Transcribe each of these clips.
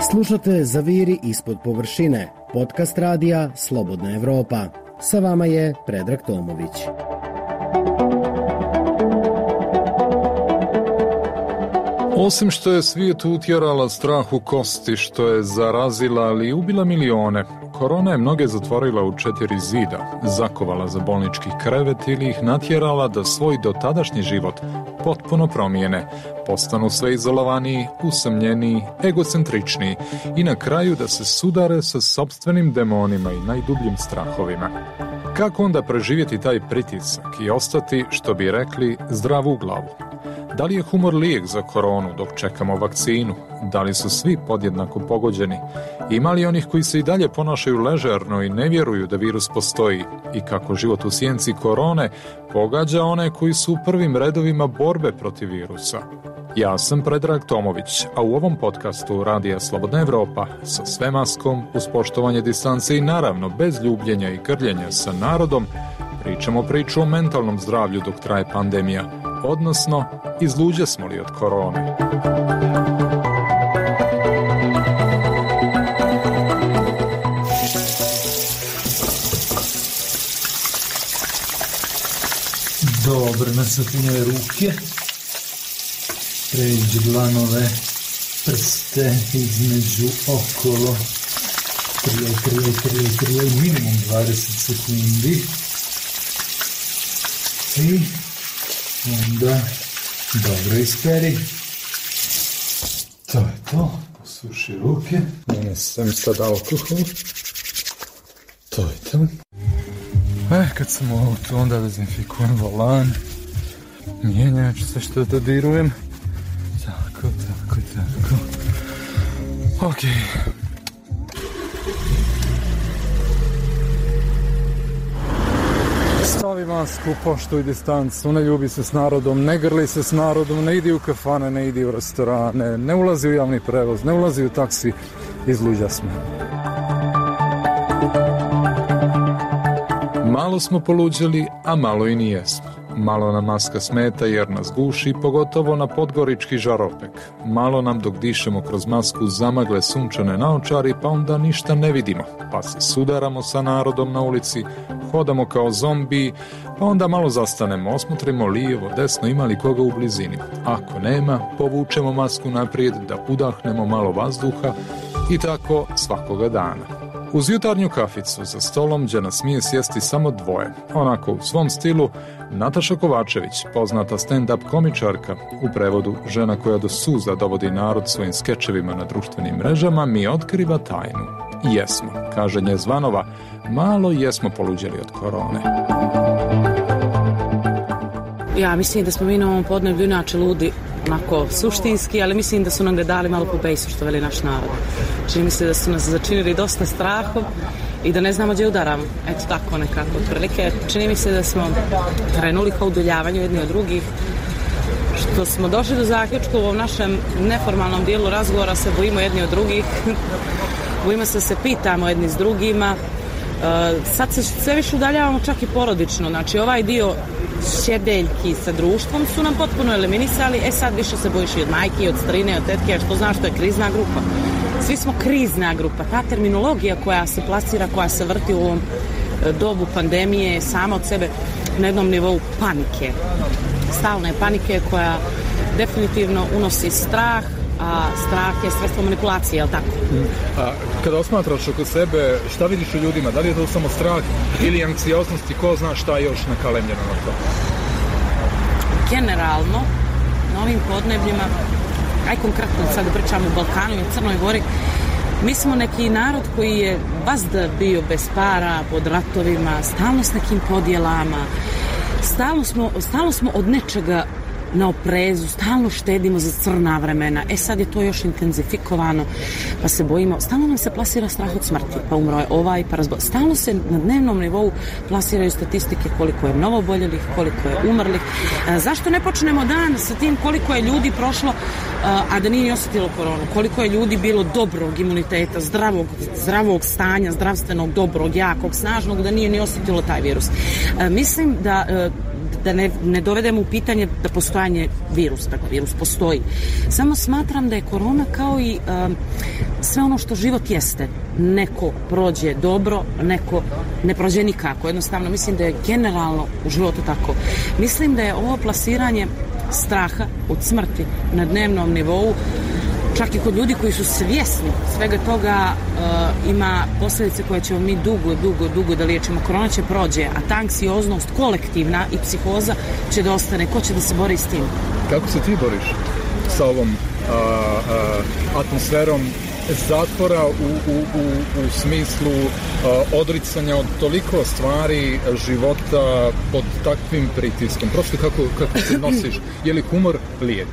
Slušate Zaviri ispod površine, podcast radija Slobodna Evropa. Sa vama je Predrag Tomović. Osim što je svijetu utjerala strah u kosti, što je zarazila, ali i ubila milione, korona je mnoge zatvorila u 4 zida, zakovala za bolnički krevet ili ih natjerala da svoj dotadašnji život potpuno promijene, postanu sve izolovaniji, usamljeniji, egocentričniji i na kraju da se sudare sa sopstvenim demonima i najdubljim strahovima. Kako onda preživjeti taj pritisak i ostati, što bi rekli, zdrav u glavu? Da li je humor lijek za koronu dok čekamo vakcinu? Da li su svi podjednako pogođeni? Ima li onih koji se i dalje ponašaju ležerno i ne vjeruju da virus postoji? I kako život u sjenci korone pogađa one koji su u prvim redovima borbe protiv virusa? Ja sam Predrag Tomović, a u ovom podcastu Radija Slobodna Evropa sa sve maskom, uz poštovanje distance i naravno bez ljubljenja i grljenja sa narodom, pričamo priču o mentalnom zdravlju dok traje pandemija, odnosno izluđe smo li od korone. Dobro, nasakljene ruke, pređi dlanove, prste između okolo, trije, minimum 20 sekundi i onda dobro isperi. To je to, posuši ruke, nanesem sad alkohol, to je to. Kad sam u autu, onda dezinfikujem volan, mijenjač, sve što dodirujem. Tako. Ok. Stavi masku, poštuj distancu, ne ljubi se s narodom, ne grli se s narodom, ne idi u kafane, ne idi u restorane, ne ulazi u javni prevoz, ne ulazi u taksi, izluđa smo. Malo smo poluđili, a malo i nijesmo. Malo nam maska smeta jer nas guši, pogotovo na podgorički žaropek. Malo nam dok dišemo kroz masku zamagle sunčane naočari, pa onda ništa ne vidimo. Pa se sudaramo sa narodom na ulici, hodamo kao zombi, pa onda malo zastanemo, osmotrimo lijevo, desno, ima li koga u blizini. Ako nema, povučemo masku naprijed da udahnemo malo vazduha i tako svakoga dana. Uz jutarnju kaficu za stolom gdje nas smije sjesti samo dvoje. Onako u svom stilu Nataša Kovačević, poznata stand-up komičarka, u prevodu žena koja do suza dovodi narod svojim skečevima na društvenim mrežama, mi otkriva tajnu. Jesmo, kaže Njezvanova, malo jesmo poluđeli od korone. Ja mislim da smo mi na ovom podneblju inače ludi, onako suštinski, ali mislim da su nam ga dali malo po bejsu, što veli naš narod. Čini mi se da su nas začinili dosta strahom i da ne znamo gdje udaramo. Eto tako nekako. Otprilike čini mi se da smo krenuli ka udaljavanju jedni od drugih, što smo došli do zaključka u ovom našem neformalnom dijelu razgovora se bojimo jedni od drugih, bojimo se pitamo jedni s drugima. Sad se sve više udaljavamo čak i porodično, znači ovaj dio sjedeljki sa društvom su nam potpuno eliminisali, sad više se bojiš i od majke, od strine, od tetke, što znaš što je krizna grupa. Svi smo krizna grupa, ta terminologija koja se plasira, koja se vrti u ovom dobu pandemije sama od sebe na jednom nivou panike, stalne panike koja definitivno unosi strah, a strah je sredstvo manipulacije, je li tako? A kada osmatraš oko sebe, šta vidiš u ljudima? Da li je to samo strah ili anksioznost i ko zna šta još nakalemljeno na to? Generalno, na ovim podnebljima, aj konkretno sad pričamo u Balkanu i u Crnoj Gori, mi smo neki narod koji je vazda bio bez para, pod ratovima, stalno s nekim podjelama, stalno smo od nečega na oprezu, stalno štedimo za crna vremena. Sad je to još intenzifikovano, pa se bojimo, stalno nam se plasira strah od smrti, pa umro je ovaj, pa razbol. Stalno se na dnevnom nivou plasiraju statistike koliko je novoboljelih, koliko je umrlih. Zašto ne počnemo dan sa tim koliko je ljudi prošlo, a da nije ni osjetilo koronu? Koliko je ljudi bilo dobrog imuniteta, zdravog stanja, zdravstvenog, dobrog, jakog, snažnog, da nije ni osjetilo taj virus? Mislim da da ne dovedemo u pitanje da postojanje virusa, dakle virus postoji. Samo smatram da je korona kao i sve ono što život jeste. Neko prođe dobro, neko ne prođe nikako. Jednostavno, mislim da je generalno u životu tako. Mislim da je ovo plasiranje straha od smrti na dnevnom nivou, čak i kod ljudi koji su svjesni svega toga, ima posljedice koje ćemo mi dugo da liječimo. Korona će prođe, a ta anksioznost kolektivna i psihoza će da ostane. Ko će da se bori s tim? Kako se ti boriš sa ovom atmosferom zatvora u smislu odricanja od toliko stvari života pod takvim pritiskom? Prosto kako se nosiš? Je li humor lijek?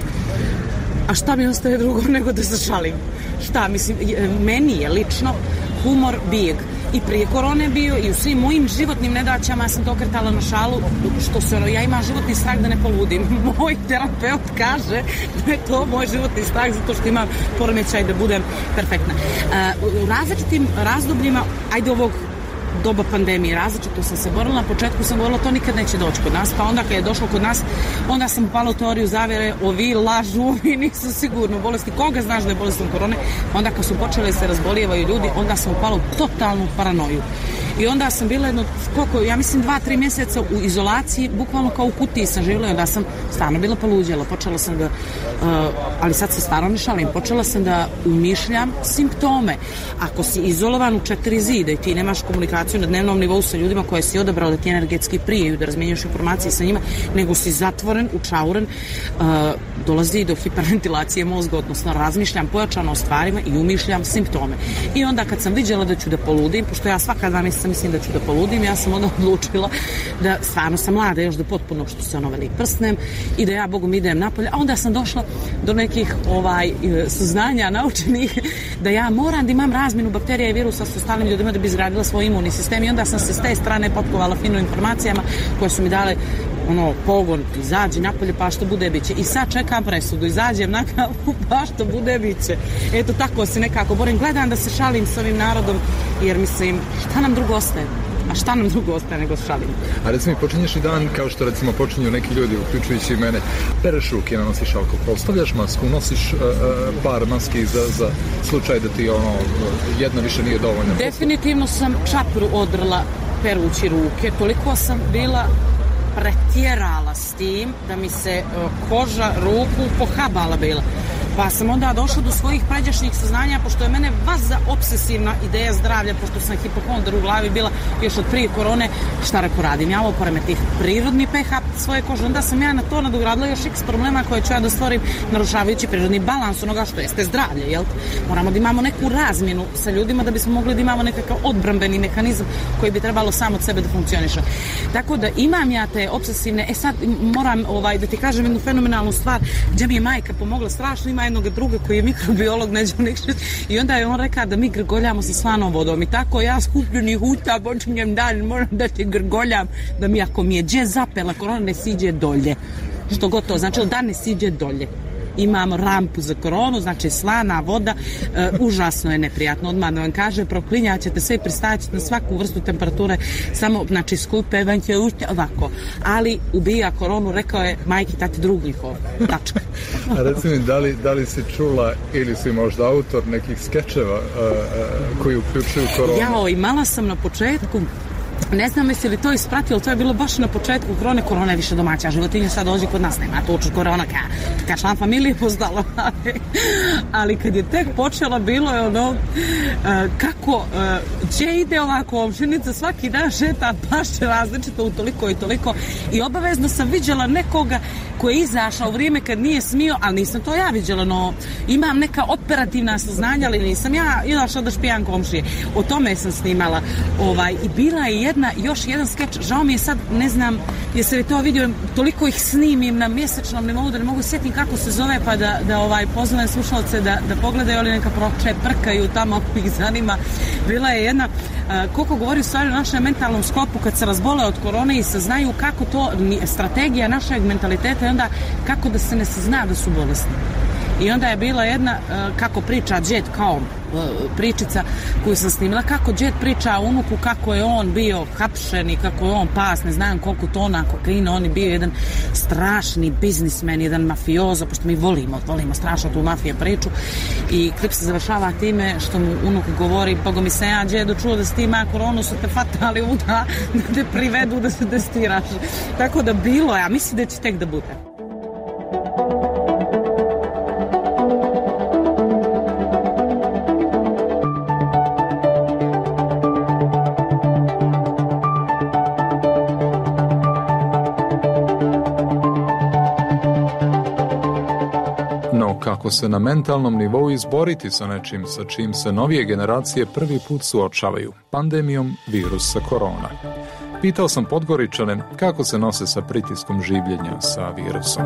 A šta mi ostaje drugo nego da se šalim? Šta, mislim, meni je lično humor bijeg. I prije korone bio i u svim mojim životnim nedaćama ja sam to okretala na šalu, što se ja imam životni strah da ne poludim. Moj terapeut kaže da je to moj životni strah zato što imam poremećaj da budem perfektna. U različitim razdobljima, ajde ovog doba pandemije, različito sam se borila. Na početku sam govorila to nikad neće doći kod nas, pa onda kad je došlo kod nas, onda sam upala u teoriju zavjere, ovi lažu, ovi nisu sigurno bolesti. Koga znaš da je bolestan korone? Onda kad su počeli se razbolijevaju ljudi, onda sam upala u totalnu paranoju. I onda sam bila ja mislim 2-3 mjeseca u izolaciji, bukvalno kao u kutiji sam živjela i onda sam stvarno bila poluđela. Počela sam da, ali sad se stvarno ne šalim, počela sam da umišljam simptome. Ako si izolovan u 4 zida i ti nemaš komunikaciju na dnevnom nivou sa ljudima koje si odabrao da ti energetski prijeju, da razmjenjuješ informacije sa njima, nego si zatvoren, učauren, dolazi do hiperventilacije mozga, odnosno razmišljam pojačano o stvarima i umišljam simptome. I onda kad sam vidjela da ću da poludim, pošto ja svaka 2 mjeseca mislim da ću da poludim, ja sam onda odlučila da stvarno sam mlada još do potpuno što se veli prsnem i da ja Bogom idem napolje, a onda sam došla do nekih saznanja naučenih da ja moram da imam razmjenu bakterija i virusa s ostalim ljudima da bi izgradila svoj imunni sistem i onda sam se s te strane potkovala fino informacijama koje su mi dale pogon, izađi napolje pa što bude biće. I sad čekam presudu, izađem na kavu pa što bude biće. Eto tako se nekako borim, gledam da se šalim s ovim narodom jer mislim šta nam drugo ostaje? A šta nam drugo ostaje nego šalim? A recimo počinješ i dan kao što recimo počinju neki ljudi, uključujući i mene, pereš ruke, nanosiš alkohol, stavljaš masku, nosiš par maski za slučaj da ti jedna više nije dovoljna. Definitivno sam čapru odrla perući ruke, toliko sam bila pretjerala s tim da mi se koža ruku pohabala bila. Pa sam onda došla do svojih pređašnjih saznanja, pošto je mene vaza obsesivna ideja zdravlja, pošto sam hipokondar u glavi bila još od prije korone, šta reko radim? Ja ovo poremetih prirodni pH svoje kože, onda sam ja na to nadogradila još x problema koje ću ja da stvorim narušavajući prirodni balans onoga što jeste zdravlje, jel? Moramo da imamo neku razmjenu sa ljudima da bismo mogli da imamo nekakav odbrambeni mehanizam koji bi trebalo sam od sebe da funkcioniše. Tako da imam ja te obsesivne, sad moram da ti kažem jednu fenomenalnu stvar, gdje mi je majka pomogla strašno, ima jednog druga koji je mikrobiolog i onda je on rekao da mi grgoljamo sa slanom vodom i tako ja skupljenih huta počinjem dan, moram da ti grgoljam da mi ako mi je dže zapela korona ne siđe dolje, što gotovo znači da ne siđe dolje. Imamo rampu za koronu, znači slana voda, užasno je neprijatno, odmah da vam kaže, proklinjat ćete sve i pristajat ćete na svaku vrstu temperature, samo, znači, skupe, vanjke, ovako, ali ubija koronu, rekao je majki, tati, drug njihov, tačka. A reci mi, da li si čula ili si možda autor nekih skečeva koji uključuju koronu? Imala sam na početku, ne znam jesi li to ispratilo, to je bilo baš na početku korona je više domaća životinja, sad dođi kod nas, nema to uču korona ka član familije postala, ali kad je tek počela bilo je kako će ide ova komšinica, svaki dan šeta baš različito u toliko i toliko i obavezno sam viđala nekoga koji je izašao u vrijeme kad nije smio, ali nisam to ja viđala, no imam neka operativna saznanja, ali nisam ja izašla da špijan komšije, o tome sam snimala i bila je još jedan skeč, žao mi je sad, ne znam jesi li to vidio, toliko ih snimim na mjesečnom nivou da ne mogu sjetiti kako se zove pa da pozovem slušalce da pogledaju, ali neka prkaju tamo, ih zanima. Bila je jedna, koliko govori u stvari o našem mentalnom sklopu kad se razbole od korone i saznaju kako to, strategija našeg mentaliteta je onda kako da se ne sazna da su bolesni. I onda je bila jedna, kako priča Đed kao pričica koju sam snimila, kako džet priča o unuku, kako je on bio hapšen i kako je on pas, ne znam koliko tona kokaina, on je bio jedan strašni biznismen, jedan mafiozo, pošto mi volimo strašno tu mafije priču, i klip se završava time što mu unuk govori, Bogo mi se ja džedo čuo da si ti ima koronu, su te fatali da te privedu da se testiraš. Tako da bilo, ja mislim da će tek da bude. Kako se na mentalnom nivou izboriti sa nečim sa čim se novije generacije prvi put suočavaju, pandemijom virusa korona. Pitao sam Podgoričane kako se nose sa pritiskom življenja sa virusom.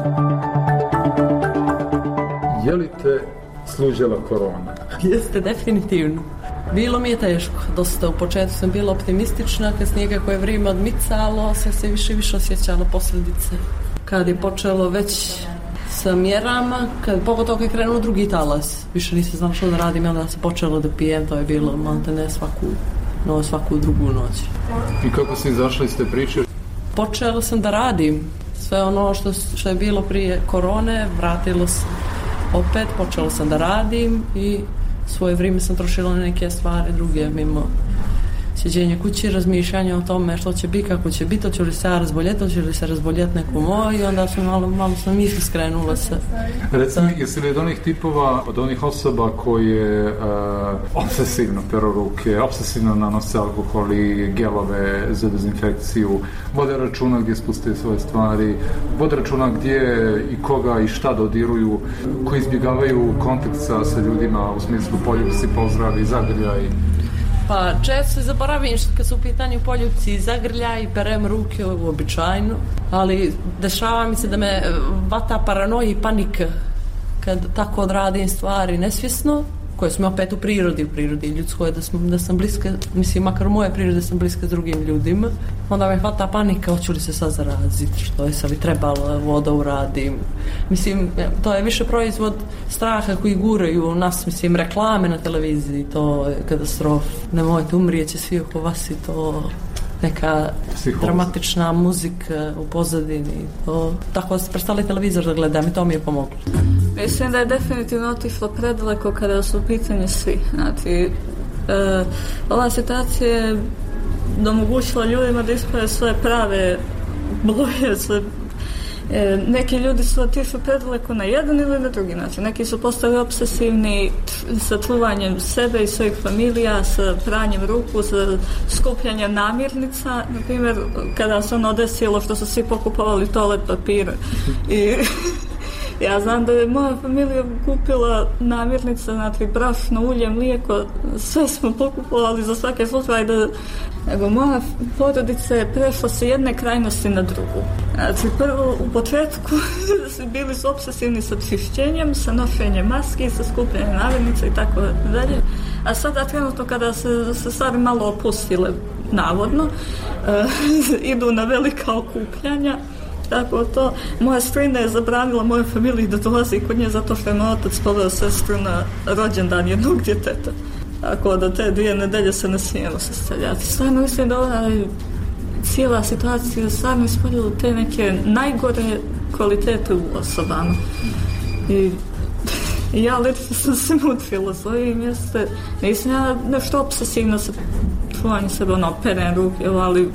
Je li te služila korona? Jeste, definitivno. Bilo mi je teško, dosta. U početku sam bila optimistična, kasnije kako je vrijeme odmicalo, se više i više osjećala posljedice. Kad je počelo već sa mjerama, pogotovo kad je krenuo drugi talas, više nisam znala što da radim, onda se počelo da pijem, to je bilo maltene svaku drugu noć. I kako si izašla iz te priče? Počela sam da radim sve ono što je bilo prije korone, vratilo se opet, počela sam da radim i svoje vrijeme sam trošila na neke stvari druge, mimo sjeđenja kući, razmišljanja o tome što će biti, kako će biti, hoće li se ja razboljeti, hoće li se razboljeti neko moj, i onda sam malo sam misli skrenula se. Recimo, jesi li od onih tipova, od onih osoba koje obsesivno peru ruke, obsesivno nanose alkohol i gelove za dezinfekciju, vode računa gdje spuste svoje stvari, vode računa gdje i koga i šta dodiruju, koji izbjegavaju kontakt sa ljudima u smislu poljubci, pozdravi, zagrljaj? Pa često se zaboravim kad su u pitanju poljubci i zagrljaj, perem ruke uobičajno, ali dešava mi se da me vata paranoja i panika kad tako odradim stvari nesvjesno, koje smo opet u prirodi ljudskoj, da sam bliska, mislim, makar u moje prirode sam bliska s drugim ljudima, onda me hvata panika, hoću li se sad zaraziti, što je sad bi trebalo, voda uradim. Mislim, to je više proizvod straha koji guraju u nas, mislim, reklame na televiziji, to je katastrofa. Nemojte, umrijeće svi oko vas i to neka dramatična muzika u pozadini. To, tako da prestali televizor da gledam i to mi je pomoglo. Mislim da je definitivno otišlo predaleko kada su u pitanju svi. Znači, ova situacija je omogućila ljudima da isprave svoje prave boje, neki ljudi su otišli predaleko na jedan ili na drugi način. Neki su postali obsesivni sa čuvanjem sebe i svojih familija, sa pranjem ruku, sa skupljanjem namirnica. Na primjer, kada se ono desilo što su svi pokupovali toalet papira i ja znam da je moja familija kupila namirnice, znači brašno, ulje, mlijeko, sve smo pokupovali za svake slučaje. Nego moja porodica je prešla sa jedne krajnosti na drugu. Znači prvo u početku bili su obsesivni sa čišćenjem, sa nošenjem maski, sa skupljanjem namirnica i tako dalje. A sada trenutno kada se stvari malo opustile, navodno, idu na velika okupljanja. Tako to, moja strina je zabranila mojoj familiji da dolazi kod nje zato što je moj otac poveo sestru na rođendan jednog djeteta. Tako da te 2 nedelje se ne smijemo sastavljati. Stvarno mislim da ona cijela situacija stvarno ispoljila te neke najgore kvalitete u osobama. I ja lično sam se mutrila s ovim mjeste. Nisam ja nešto obsesivno sa čuvanjem sebe, perem ruke, ali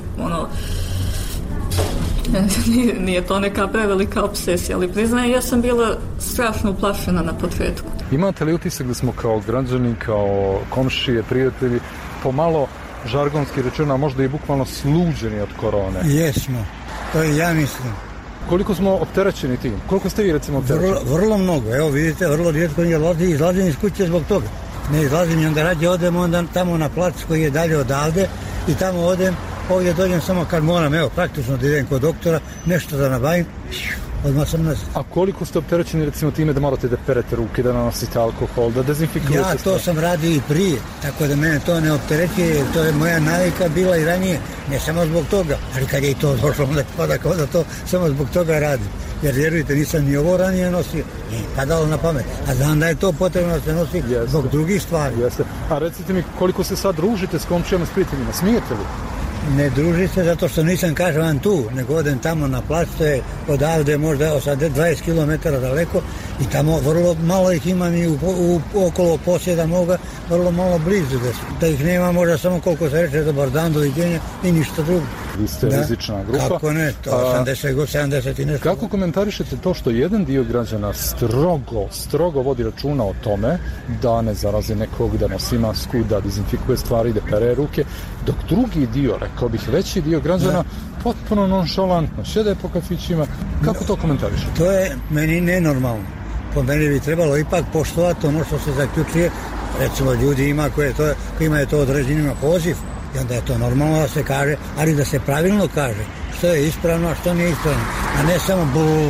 nije to neka prevelika obsesija, ali priznajem, ja sam bila strašno uplašena na početku. Imate li utisak da smo kao građani, kao komšije, prijatelji, pomalo žargonski rečeno, a možda i bukvalno sluđeni od korone? Jesmo, to i ja mislim. Koliko smo opterećeni tim? Koliko ste vi recimo opterećeni? Vrlo mnogo, evo vidite, vrlo rijetko izlazim iz kuće zbog toga. Ne izlazim i onda rađe odem onda tamo na plac koji je dalje odavde i tamo odem. Ovdje dođem samo kad moram, evo, praktično da idem kod doktora, nešto da nabavim, odmah sam nazad. A koliko ste opterećeni recimo time da morate da perete ruke, da nanosite alkohol, da dezinfikujete? Ja to sam radio i prije, tako da mene to ne opterećuje, to je moja navika bila i ranije, ne samo zbog toga, ali kad je i to došlo, onda to samo zbog toga radim. jer vjerujte, nisam ni ovo ranije nosio, nije padalo na pamet, a znam da je to potrebno da se nosi zbog drugih stvari. Jeste. A recite mi, koliko se sad družite s komšijama, s prijateljima, smijete li? Ne druži se zato što nisam, kažem vam, tu, nego odem tamo na plac, to je odavde možda 20 km daleko i tamo vrlo malo ih imam i okolo posjeda moga, vrlo malo blizu, da ih nema možda samo koliko se reče dobar dan, doviđenja i ništa drugo. Vi ste rizična grupa. Kako ne, to 70 i nešto. Kako komentarišete to što jedan dio građana strogo vodi računa o tome da ne zarazi nekog, da nosi masku, da dezinfikuje stvari, da pere ruke, dok drugi dio, rekao bih veći dio građana, potpuno nonšalantno šede po kafićima. Kako to komentarišete? To je meni nenormalno. Po meni bi trebalo ipak poštovati ono što se zaključuje. Recimo ljudi ima kojima je to određenima poziv i onda je to normalno da se kaže, ali da se pravilno kaže što je ispravno, a što nije ispravno, a ne samo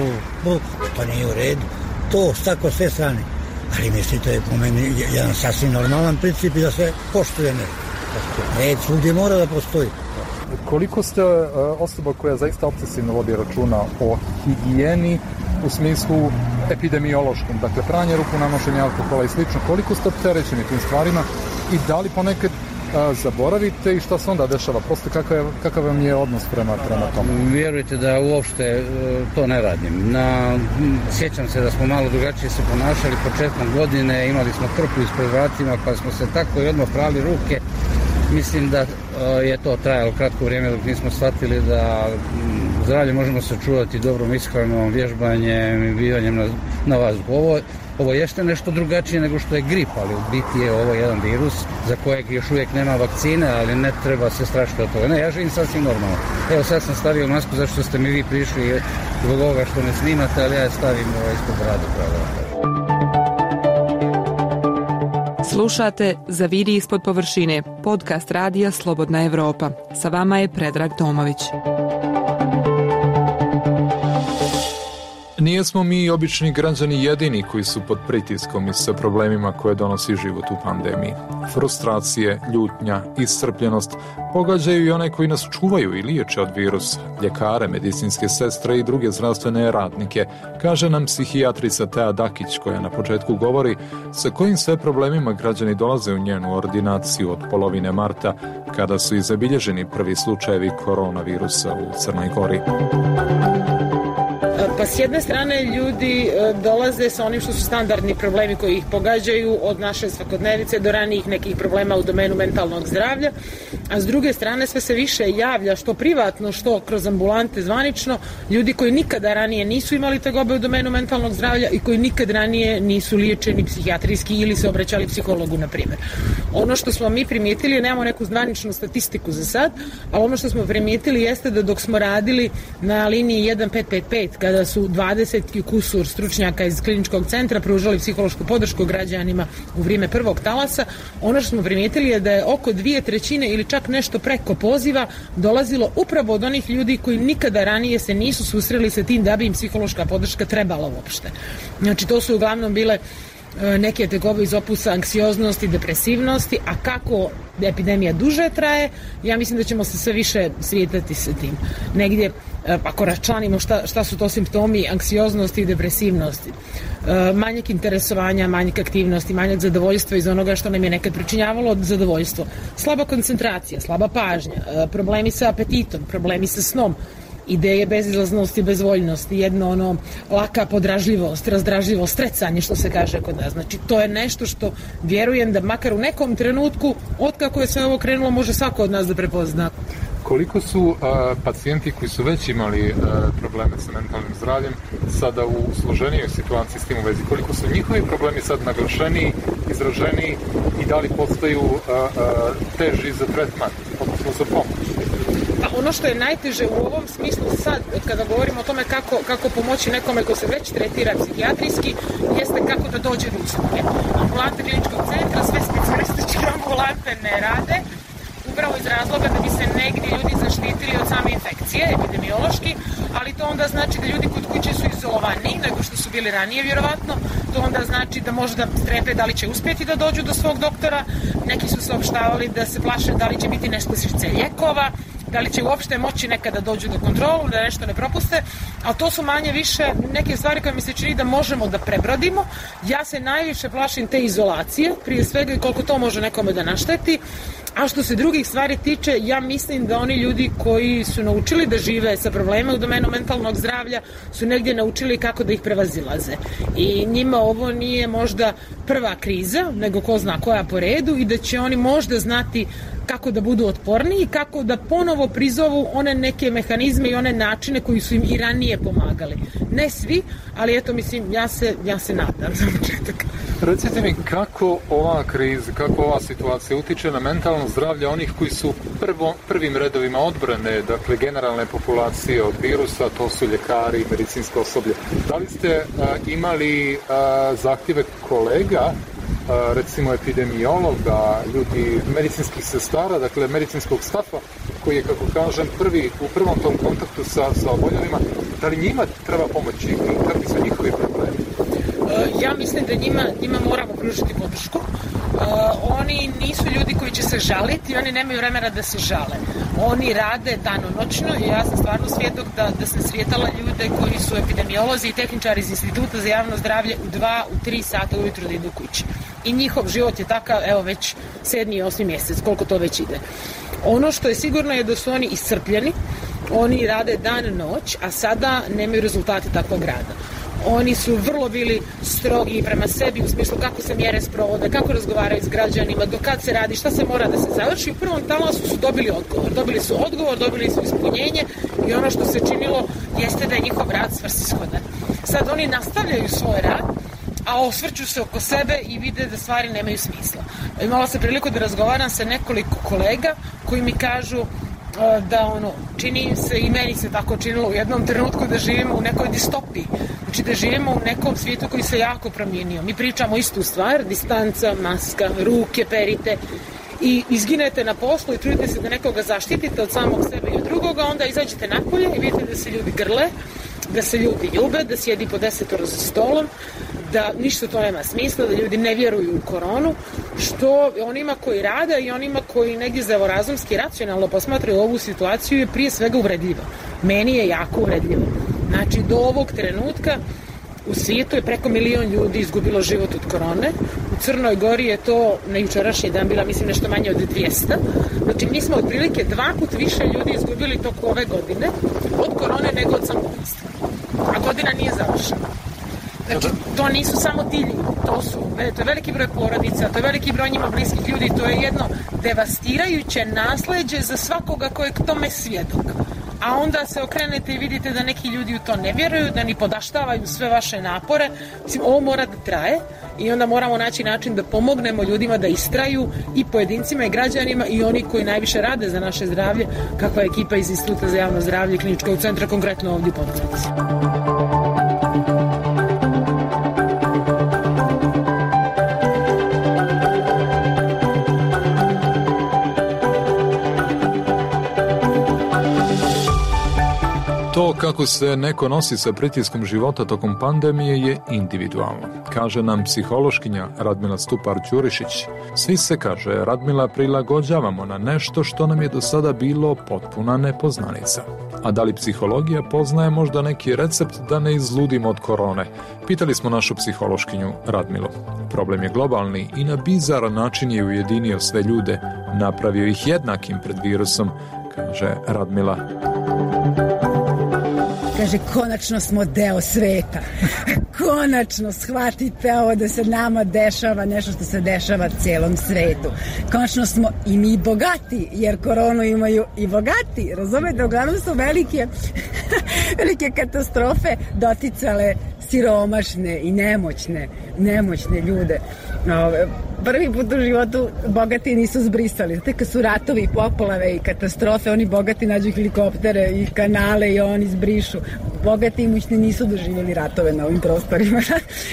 to nije u redu. To tako sve strane. Ali mislim, to je po meni jedan sasvim normalan princip i da se poštuje red svugdje mora da postoji. Koliko ste osoba koja zaista obsesivno vodi računa o higijeni u smislu epidemiološkom, dakle pranje ruku, nanošenje alkohola i slično, koliko ste opterećeni tim stvarima i da li ponekad zaboravite i šta se onda dešava? Prosto kakav vam je odnos prema tome? Vjerujte da uopšte to ne radim. Sjećam se da smo malo drugačije se ponašali početkom godine, imali smo trku ispred vratima pa smo se tako i odmah prali ruke. Mislim da je to trajalo kratko vrijeme dok nismo shvatili da zdravlje možemo sačuvati dobrom ishranom, vježbanjem i bivanjem na vazduhu. Ovo jeste nešto drugačije nego što je grip, ali u biti je ovo jedan virus za kojeg još uvijek nema vakcine, ali ne treba se strašiti od toga. Ne, ja živim sasvim normalno. Evo sad sam stavio masku zašto ste mi vi prišli zbog ovoga što ne snimate, ali ja je stavim ispod brade. Slušate Zaviri ispod površine, podcast radija Slobodna Evropa. Sa vama je Predrag Tomović. Nijesmo mi obični građani jedini koji su pod pritiskom i sa problemima koje donosi život u pandemiji. Frustracije, ljutnja, iscrpljenost pogađaju i one koji nas čuvaju i liječe od virusa, ljekare, medicinske sestre i druge zdravstvene radnike, kaže nam psihijatrica Teja Dakić, koja na početku govori sa kojim sve problemima građani dolaze u njenu ordinaciju od polovine marta, kada su i zabilježeni prvi slučajevi koronavirusa u Crnoj Gori. Pa s jedne strane ljudi dolaze sa onim što su standardni problemi koji ih pogađaju od naše svakodnevice do ranijih nekih problema u domenu mentalnog zdravlja, a s druge strane sve se više javlja što privatno, što kroz ambulante zvanično, ljudi koji nikada ranije nisu imali tegobe u domenu mentalnog zdravlja i koji nikad ranije nisu liječeni psihijatrijski ili se obraćali psihologu, na primjer. Ono što smo mi primijetili, nemamo neku zvaničnu statistiku za sad, ali ono što smo primijetili jeste da dok smo radili na liniji 1555, kada su 20 kusur stručnjaka iz kliničkog centra pružali psihološku podršku građanima u vrijeme prvog talasa, ono što smo primijetili je da je oko 2/3 ili čak nešto preko poziva dolazilo upravo od onih ljudi koji nikada ranije se nisu susreli sa tim da bi im psihološka podrška trebala uopšte. Znači, to su uglavnom bile neke tegobe iz opusa anksioznosti, depresivnosti, a kako epidemija duže traje, ja mislim da ćemo se sve više svijetati sa tim. Negdje, ako računamo šta su to simptomi anksioznosti i depresivnosti, manjak interesovanja, manjak aktivnosti, manjak zadovoljstva iz onoga što nam je nekad pričinjavalo zadovoljstvo, slaba koncentracija, slaba pažnja, problemi sa apetitom, problemi sa snom, ideje bezizlaznosti, bezvoljnosti, laka podražljivost, razdražljivost, strecanje, što se kaže kod nas. Znači, to je nešto što vjerujem da makar u nekom trenutku, otkako je sve ovo krenulo, može svako od nas da prepozna. Koliko su pacijenti koji su već imali probleme sa mentalnim zdravljem sada u složenijoj situaciji s tim u vezi? Koliko su njihovi problemi sad naglašeniji, izraženiji i da li postaju teži za tretman, odnosno za pomoć? Ono što je najteže u ovom smislu sad, kada govorimo o tome kako pomoći nekome ko se već tretira psihijatrijski, jeste kako da dođe do usluge. Ambulante kliničkog centra, sve specijalističke ambulante ne rade, upravo iz razloga da bi se negdje ljudi zaštitili od same infekcije, epidemiološki, ali to onda znači da ljudi kod kuće su izolovaniji nego što su bili ranije, vjerovatno. To onda znači da možda strepe da li će uspjeti da dođu do svog doktora. Neki su saopštavali da se plaše da li će biti nestašice lijekova, da li će uopšte moći nekada dođu do kontrolu, da nešto ne propuste, ali to su manje više neke stvari koje mi se čini da možemo da prebrodimo. Ja se najviše plašim te izolacije, prije svega i koliko to može nekome da našteti, a što se drugih stvari tiče, ja mislim da oni ljudi koji su naučili da žive sa problema u domenu mentalnog zdravlja su negdje naučili kako da ih prevazilaze. I njima ovo nije možda prva kriza, nego ko zna koja po redu i da će oni možda znati kako da budu otporniji, kako da ponovo prizovu one neke mehanizme i one načine koji su im i ranije pomagali. Ne svi, ali eto, mislim, ja se nadam za početak. Recite mi kako ova kriza, kako ova situacija utiče na mentalno zdravlje onih koji su prvim redovima odbrane, dakle generalne populacije od virusa, to su ljekari, medicinsko osoblje. Da li ste imali zahtjeve kolega, recimo epidemiologa, ljudi, medicinskih sestara, dakle medicinskog stafa, koji je, kako kažem, u prvom tom kontaktu sa oboljelima, da li njima treba pomoći i kakvi su njihovi problemi? Ja mislim da njima moramo pružiti podršku. Oni nisu ljudi koji će se žaliti, oni nemaju vremena da se žale. Oni rade danonoćno i ja sam stvarno svjedok da sam svijetala ljude koji su epidemiolozi i tehničari iz Instituta za javno zdravlje u 2, u 3 sata ujutro da idu kući. I njihov život je takav, evo već 7. i 8. mjesec, koliko to već ide. Ono što je sigurno je da su oni iscrpljeni, oni rade dan, noć, a sada nemaju rezultate takvog rada. Oni su vrlo bili strogi prema sebi u smislu kako se mjere sprovode, kako razgovaraju s građanima, do kad se radi, šta se mora da se završi. U prvom talasu su dobili odgovor. Dobili su ispunjenje i ono što se činilo jeste da je njihov rad svrsishodan. Sad oni nastavljaju svoj rad, a osvrću se oko sebe i vide da stvari nemaju smisla. Imala sam priliku da razgovaram sa nekoliko kolega koji mi kažu da čini im se i meni se tako činilo u jednom trenutku da živimo u nekoj distopiji. Znači da živimo u nekom svijetu koji se jako promijenio. Mi pričamo istu stvar, distanca, maska, ruke perite i izginete na poslu i trudite se da nekoga zaštitite od samog sebe i od drugoga, onda izađete napolje i vidite da se ljudi grle, da se ljudi ljube, da sjedi po 10 za stolom, da ništa to nema smisla, da ljudi ne vjeruju u koronu, što onima koji rade i onima koji negdje zdravorazumski racionalno posmatraju ovu situaciju je prije svega uvredljivo. Meni je jako uvredljivo. Znači, do ovog trenutka u svijetu je preko 1 milion ljudi izgubilo život od korone. U Crnoj Gori je to na jučerašnji dan bila, mislim, nešto manje od 200. Znači, mi smo otprilike 2 puta više ljudi izgubili toku ove godine od korone nego od samoubistva. A godina nije završena. Znači, to nisu samo ti ljudi, to je veliki broj porodica, to je veliki broj njima bliskih ljudi, to je jedno devastirajuće nasleđe za svakoga kojeg tome svjedok. A onda se okrenete i vidite da neki ljudi u to ne vjeruju, da ni podaštavaju sve vaše napore. Mislim, ovo mora da traje i onda moramo naći način da pomognemo ljudima da istraju i pojedincima i građanima i oni koji najviše rade za naše zdravlje, kakva je ekipa iz Instituta za javno zdravlje i Kliničkog centra, konkretno ovdje u Podgorici. To kako se neko nosi sa pritiskom života tokom pandemije je individualno, kaže nam psihološkinja Radmila Stupar-Ćurišić. Svi se, kaže Radmila, prilagođavamo na nešto što nam je do sada bilo potpuna nepoznanica. A da li psihologija poznaje možda neki recept da ne izludimo od korone? Pitali smo našu psihološkinju Radmilu. Problem je globalni i na bizaran način je ujedinio sve ljude, napravio ih jednakim pred virusom, kaže Radmila. Kaže, konačno smo deo sveta. Konačno shvatite ovo da se nama dešava nešto što se dešava cijelom svetu. Konačno smo i mi bogati, jer koronu imaju i bogati. Razumete, uglavnom su velike katastrofe doticale siromašne i nemoćne ljude. Prvi put u životu bogati nisu zbrisali. Tek kad su ratovi, poplave i katastrofe, oni bogati nađu helikoptere i kanale i oni zbrišu. Bogati i imućni nisu doživjeli ratove na ovim prostorima.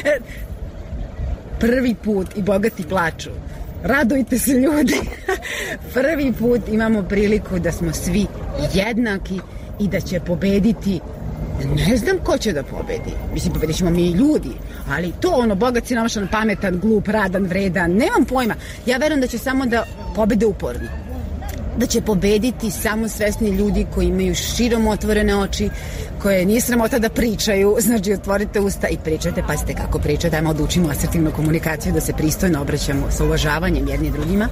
Prvi put i bogati plaču. Radujte se, ljudi. Prvi put imamo priliku da smo svi jednaki i da će pobediti. Ne znam ko će da pobedi. Mislim, pobedit ćemo mi ljudi. Ali to, bogat, siromašan, pametan, glup, radan, vredan, nemam pojma. Ja verujem da će samo da pobede uporni. da će pobediti samosvesni ljudi koji imaju širom otvorene oči, koje nije sramota da pričaju, znači otvorite usta i pričajte, pazite kako pričate, ajmo da učimo asertivnu komunikaciju, da se pristojno obraćamo sa uvažavanjem jedni drugima,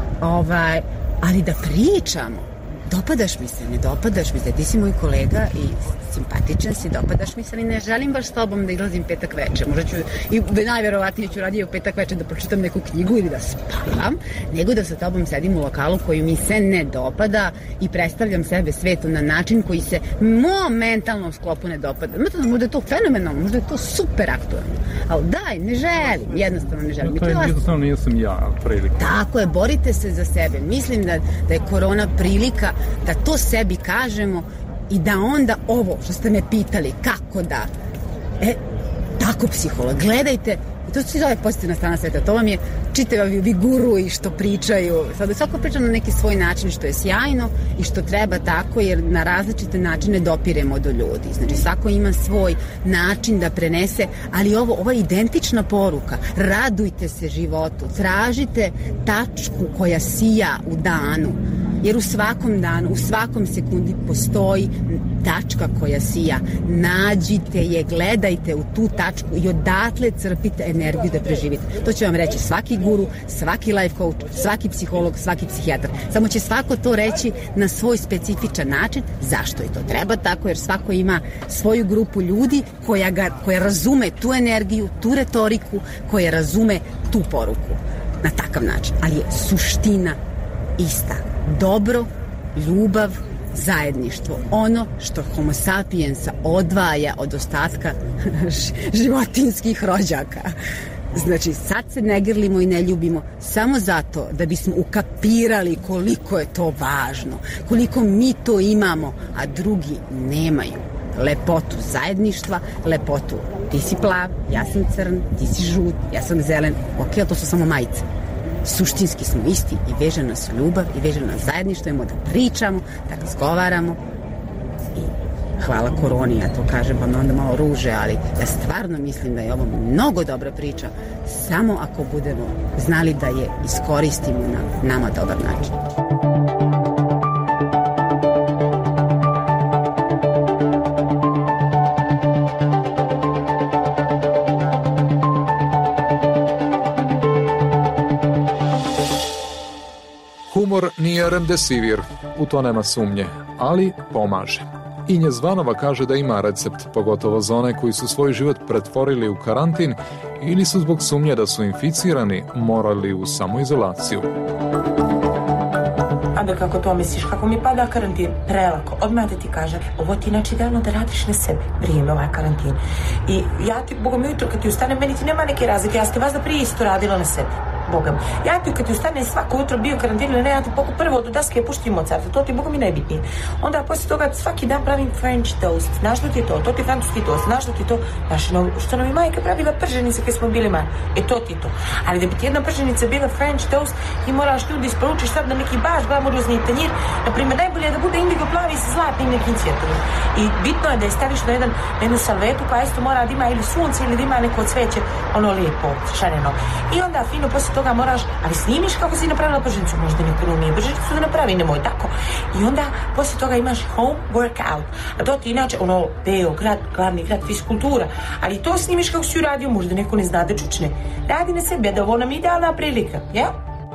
ali da pričamo. Dopadaš mi se, ne dopadaš mi se, ti si moj kolega i simpatičan si, dopadaš mi se, ali ne želim baš s tobom da izlazim petak veče. Možda ću, i najverovatnije ću raditi u petak veče da pročitam neku knjigu ili da spavam, nego da sa tobom sedim u lokalu koji mi se ne dopada i predstavljam sebe svetu na način koji se mom mentalnom sklopu ne dopada. Možda je to fenomenalno, možda je to super aktualno, ali daj, ne želim, jednostavno ne želim. To je jednostavno nisam ja prilika. Tako je, borite se za sebe. Mislim da je korona prilika da to sebi kažemo i da onda ovo što ste me pitali kako da tako psiholog, gledajte, to se zove pozitivna strana sveta, to vam je čitavi gurui što pričaju, sad svako priča na neki svoj način što je sjajno i što treba tako, jer na različite načine dopiremo do ljudi, znači svako ima svoj način da prenese, ali ova identična poruka, radujte se životu, tražite tačku koja sija u danu, jer u svakom danu, u svakom sekundi postoji tačka koja sija. Nađite je, gledajte u tu tačku i odatle crpite energiju da preživite. To će vam reći svaki guru, svaki life coach, svaki psiholog, svaki psihijatar. Samo će svako to reći na svoj specifičan način. Zašto je to treba tako? Jer svako ima svoju grupu ljudi koja razume tu energiju, tu retoriku, koja razume tu poruku na takav način. Ali je suština ista. Dobro, ljubav, zajedništvo. Ono što homo sapiensa odvaja od ostatka životinskih rođaka. Znači, sad se ne grlimo i ne ljubimo samo zato da bismo ukapirali koliko je to važno, koliko mi to imamo, a drugi nemaju. Lepotu zajedništva, lepotu ti si plav, ja sam crn, ti si žut, ja sam zelen. Ok, ali to su samo majice. Suštinski smo isti i veže nas ljubav i veže nas zajedništvo, imamo da pričamo, da razgovaramo i hvala koroni, ja to kažem pa me onda malo ruže, ali ja stvarno mislim da je ovo mnogo dobra priča, samo ako budemo znali da je iskoristimo na nama dobar način. Humor nije remdesivir, u to nema sumnje, ali pomaže. Inje Zvanova kaže da ima recept, pogotovo za one koji su svoj život pretvorili u karantin ili su zbog sumnje da su inficirani morali u samoizolaciju. Abe, kako to misliš? Kako mi pada karantin? Prelako. Odmah da ti kažem, ovo ti znači idealno da radiš na sebi. Vrijeme ovaj karantin. I ja ti, Boga mi ujutro kad ti ustane, meni ti nema neke razlike. Ja ste vas da prije isto radila na sebi. Boga mi. Ja ti kad ti ustane svako jutro bio karantin ili ne, ja ti prvo do daske puštim Mozarta. To ti, Boga mi, najbitnije. Onda poslije toga svaki dan pravim French toast. Znaš što ti je to? To ti je francuski toast. Znaš što ti je to? Znaš, što nam je majka pravila prženice kad smo bili mali. To ti je to. Ali da bi ti jedna prženica bila French toast, ti moraš ljudi isporučiš sad na neki baš glamurozni tanjir. Naprimjer, najbolje je da bude indigo plavi sa zlatnim nekim cvjetom. I bitno je da je staviš na jednu salvetu koja isto mora da ima ili sunce ili da ima neko cveće, ono lijepo, šareno. I onda fino poslije toga moraš, ali snimiš kako si napravila prženicu, možda neko umije prženicu da napravi, nemoj tako. I onda poslije toga imaš home workout. A to ti inače, Beograd, glavni grad, fiskultura. Ali to snimiš kako si uradio, možda neko ne zna da čučne. Radi na sebi, da ovo nam idealna prilika, ja?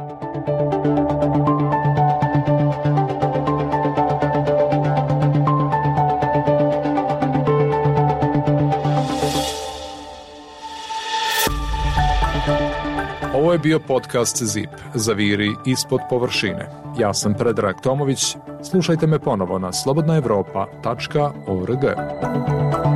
Ovo je bio podcast ZIP, Zaviri ispod površine. Ja sam Predrag Tomović, slušajte me ponovo na slobodnaevropa.org.